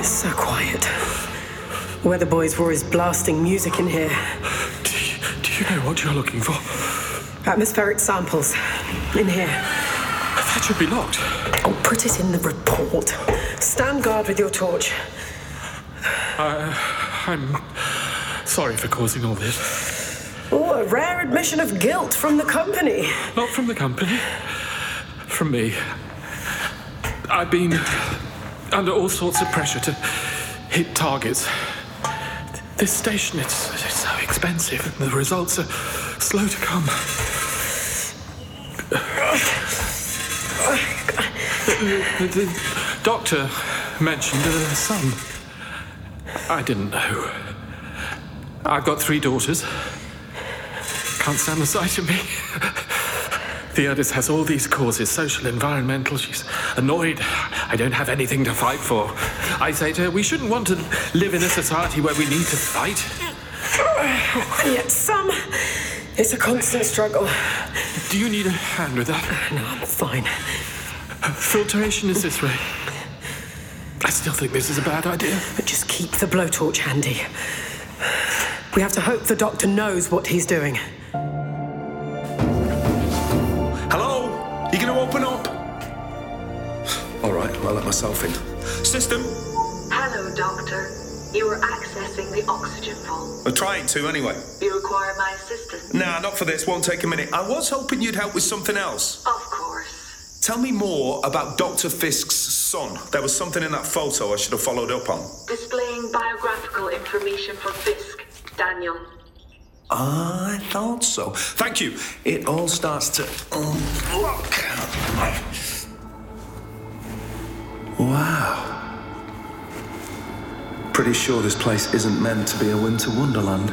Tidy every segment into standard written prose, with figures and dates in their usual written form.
So quiet. Weather Boys were always blasting music in here. Do you know what you're looking for? Atmospheric samples. In here. That should be locked. Oh, put it in the report. Stand guard with your torch. I'm sorry for causing all this. Oh, a rare admission of guilt from the company. Not from the company. From me. I've been under all sorts of pressure to hit targets. This station, it's so expensive, and the results are slow to come. The doctor mentioned a son. I didn't know. I've got 3 daughters. Can't stand the sight of me. The eldest has all these causes, social, environmental. She's annoyed. I don't have anything to fight for. I say to her, we shouldn't want to live in a society where we need to fight. And yet it's a constant struggle. Do you need a hand with that? No, I'm fine. Filtration is this way. I still think this is a bad idea. But just keep the blowtorch handy. We have to hope the doctor knows what he's doing. Hello? You gonna open up? All right, I'll let myself in. System? Hello, Doctor. You are accessing the oxygen vault. I'm trying to, anyway. You require my assistance? Nah, not for this. Won't take a minute. I was hoping you'd help with something else. Of course. Tell me more about Dr. Fisk's son. There was something in that photo I should have followed up on. Displaying biographical information for Fisk, Daniel. I thought so. Thank you. It all starts to unlock. Wow. Pretty sure this place isn't meant to be a winter wonderland.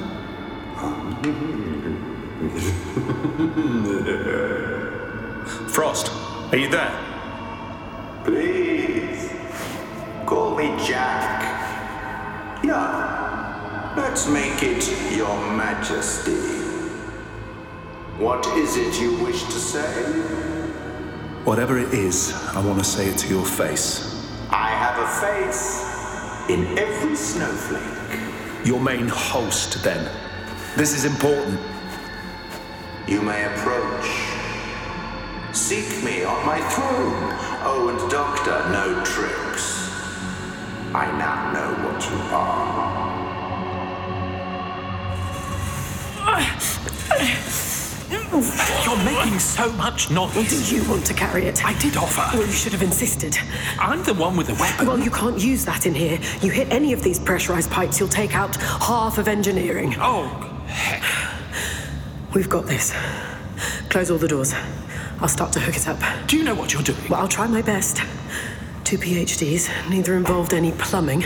Frost, are you there? Please, call me Jack. Yeah, let's make it Your Majesty. What is it you wish to say? Whatever it is, I want to say it to your face. I have a face in every snowflake. Your main host, then. This is important. You may approach. Seek me on my throne. Oh, and Doctor, no tricks. I now know what you are. You're making so much noise. Do you want to carry it? I did offer. Well, you should have insisted. I'm the one with the weapon. Well, you can't use that in here. You hit any of these pressurized pipes, you'll take out half of engineering. Oh, heck. We've got this. Close all the doors. I'll start to hook it up. Do you know what you're doing? Well, I'll try my best. 2 PhDs, neither involved any plumbing.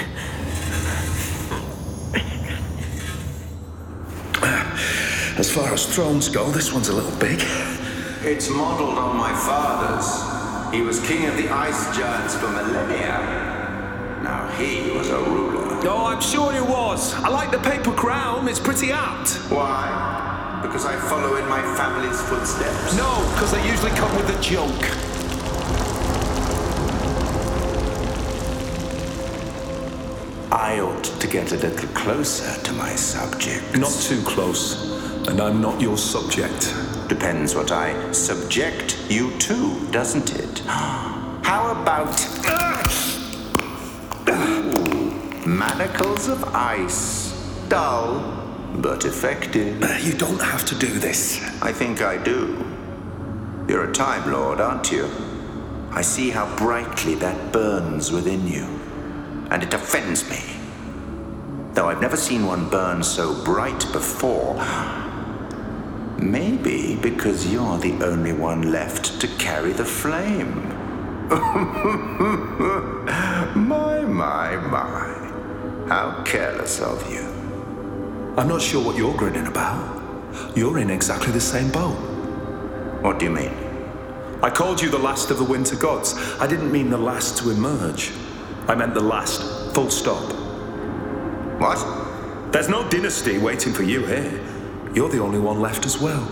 As far as thrones go, this one's a little big. It's modeled on my father's. He was king of the ice giants for millennia. Now he was a ruler. Oh, I'm sure it was. I like the paper crown. It's pretty apt. Why? Because I follow in my family's footsteps? No, because they usually come with a joke. I ought to get a little closer to my subject. Not too close. And I'm not your subject. Depends what I subject you to, doesn't it? How about... manacles of ice. Dull, but effective. You don't have to do this. I think I do. You're a Time Lord, aren't you? I see how brightly that burns within you. And it offends me. Though I've never seen one burn so bright before. Maybe because you're the only one left to carry the flame. My. How careless of you. I'm not sure what you're grinning about. You're in exactly the same boat. What do you mean? I called you the last of the winter gods. I didn't mean the last to emerge. I meant the last, full stop. What? There's no dynasty waiting for you here. You're the only one left as well.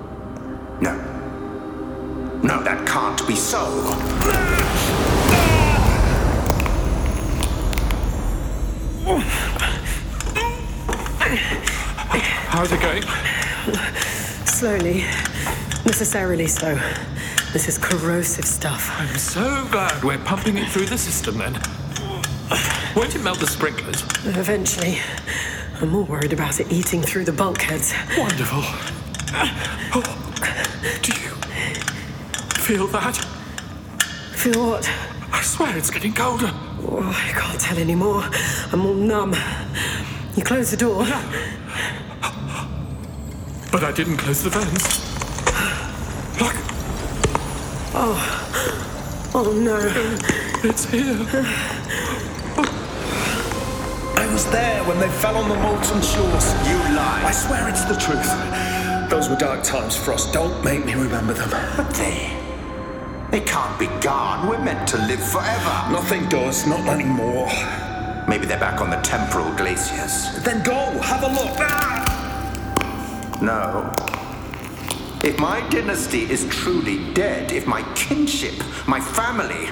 No, that can't be so. Slowly. Necessarily so. This is corrosive stuff. I'm so glad we're pumping it through the system then. Won't it melt the sprinklers? Eventually. I'm more worried about it eating through the bulkheads. Wonderful. Oh, do you feel that? Feel what? I swear it's getting colder. Oh, I can't tell anymore. I'm all numb. You close the door. But I didn't close the vents. Look. Oh no. It's here. I was there when they fell on the molten shores. You lie. I swear it's the truth. Those were dark times for us. Don't make me remember them. But they can't be gone. We're meant to live forever. Nothing does, not anymore. Maybe they're back on the temporal glaciers. Then go, have a look. No. If my dynasty is truly dead, if my kinship, my family,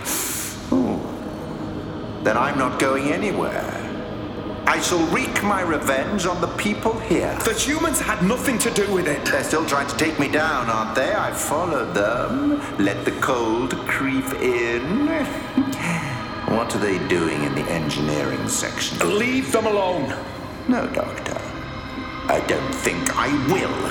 then I'm not going anywhere. I shall wreak my revenge on the people here. The humans had nothing to do with it. They're still trying to take me down, aren't they? I followed them. Let the cold creep in. What are they doing in the engineering section? Leave them alone. No, Doctor. I don't think I will.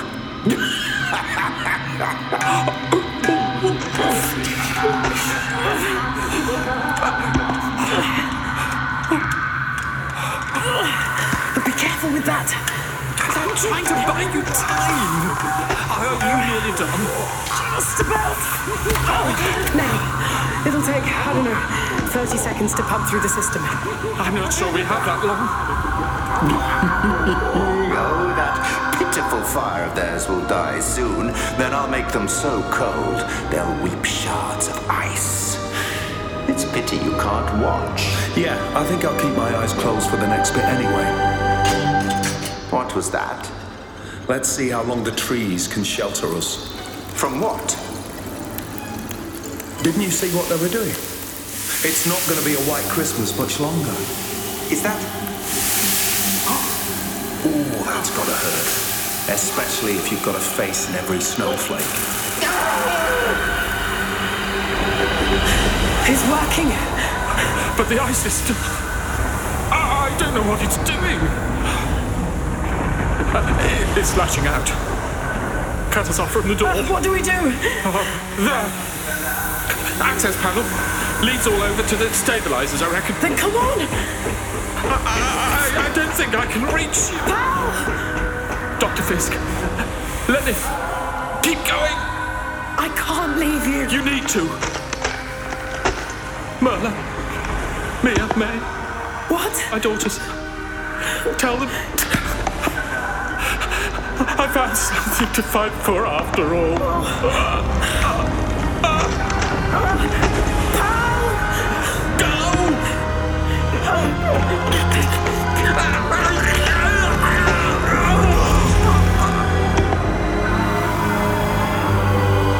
Be careful with that. I'm trying to buy you time. Are you nearly done? Just about. Now, it'll take, I don't know, 30 seconds to pump through the system. I'm not sure we have that long. Oh, that pitiful fire of theirs will die soon. Then I'll make them so cold, they'll weep shards of ice. It's a pity you can't watch. Yeah, I think I'll keep my eyes closed for the next bit anyway. What was that? Let's see how long the trees can shelter us. From what? Didn't you see what they were doing? It's not going to be a white Christmas much longer. Is that... Ooh, that's gotta hurt. Especially if you've got a face in every snowflake. It's working. But the ice system... I don't know what it's doing. It's lashing out. Cut us off from the door. What do we do? There. Access panel. Leads all over to the stabilizers, I reckon. Then come on. I don't think I can reach you. Pal! Dr. Fisk, let me... Keep going. I can't leave you. You need to. Merla. Mia, May. What? My daughters. Tell them... I found something to fight for after all. Pal!